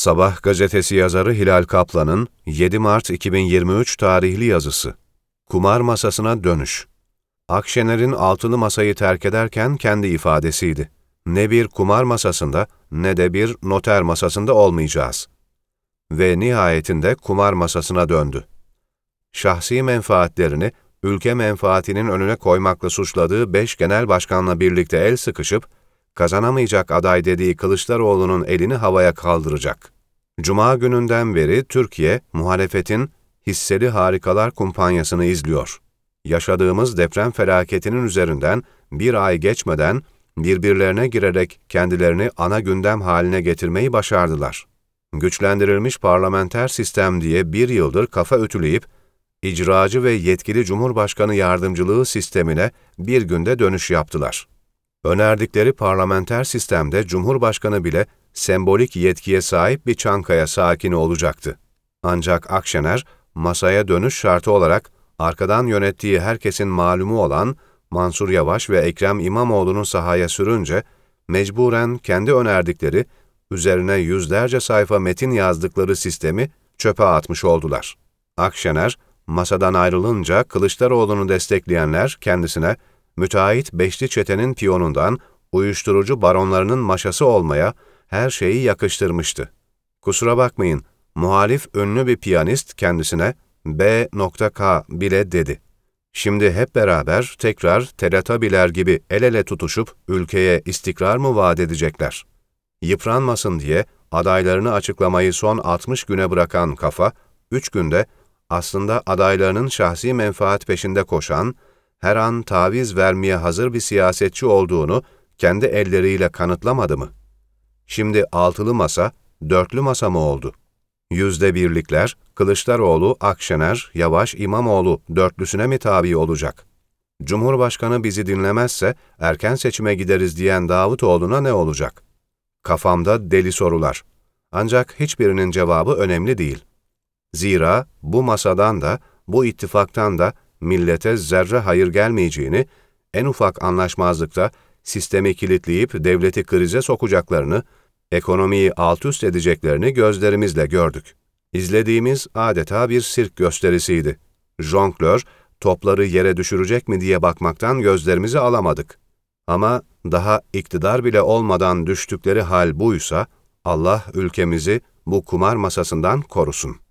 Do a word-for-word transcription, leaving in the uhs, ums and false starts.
Sabah gazetesi yazarı Hilal Kaplan'ın yedi Mart iki bin yirmi üç tarihli yazısı. Kumar masasına dönüş. Akşener'in altılı masayı terk ederken kendi ifadesiydi. Ne bir kumar masasında ne de bir noter masasında olmayacağız. Ve nihayetinde kumar masasına döndü. Şahsi menfaatlerini ülke menfaatinin önüne koymakla suçladığı beş genel başkanla birlikte el sıkışıp, kazanamayacak aday dediği Kılıçdaroğlu'nun elini havaya kaldıracak. Cuma gününden beri Türkiye, muhalefetin hisseli harikalar kumpanyasını izliyor. Yaşadığımız deprem felaketinin üzerinden bir ay geçmeden birbirlerine girerek kendilerini ana gündem haline getirmeyi başardılar. Güçlendirilmiş parlamenter sistem diye bir yıldır kafa ütüleyip, icracı ve yetkili Cumhurbaşkanı yardımcılığı sistemine bir günde dönüş yaptılar. Önerdikleri parlamenter sistemde Cumhurbaşkanı bile sembolik yetkiye sahip bir Çankaya sakini olacaktı. Ancak Akşener, masaya dönüş şartı olarak arkadan yönettiği herkesin malumu olan Mansur Yavaş ve Ekrem İmamoğlu'nu sahaya sürünce, mecburen kendi önerdikleri, üzerine yüzlerce sayfa metin yazdıkları sistemi çöpe atmış oldular. Akşener, masadan ayrılınca Kılıçdaroğlu'nu destekleyenler kendisine, müteahhit beşli çetenin piyonundan uyuşturucu baronlarının maşası olmaya her şeyi yakıştırmıştı. Kusura bakmayın, muhalif ünlü bir piyanist kendisine B K bile dedi. Şimdi hep beraber tekrar Teletabiler gibi el ele tutuşup ülkeye istikrar mı vaat edecekler? Yıpranmasın diye adaylarını açıklamayı son altmış güne bırakan kafa, üç günde aslında adaylarının şahsi menfaat peşinde koşan, her an taviz vermeye hazır bir siyasetçi olduğunu kendi elleriyle kanıtlamadı mı? Şimdi altılı masa, dörtlü masa mı oldu? Yüzde birlikler, Kılıçdaroğlu, Akşener, Yavaş, İmamoğlu dörtlüsüne mi tabi olacak? Cumhurbaşkanı bizi dinlemezse erken seçime gideriz diyen Davutoğlu'na ne olacak? Kafamda deli sorular. Ancak hiçbirinin cevabı önemli değil. Zira bu masadan da, bu ittifaktan da millete zerre hayır gelmeyeceğini, en ufak anlaşmazlıkta sistemi kilitleyip devleti krize sokacaklarını, ekonomiyi altüst edeceklerini gözlerimizle gördük. İzlediğimiz adeta bir sirk gösterisiydi. Jonglör, topları yere düşürecek mi diye bakmaktan gözlerimizi alamadık. Ama daha iktidar bile olmadan düştükleri hal buysa, Allah ülkemizi bu kumar masasından korusun.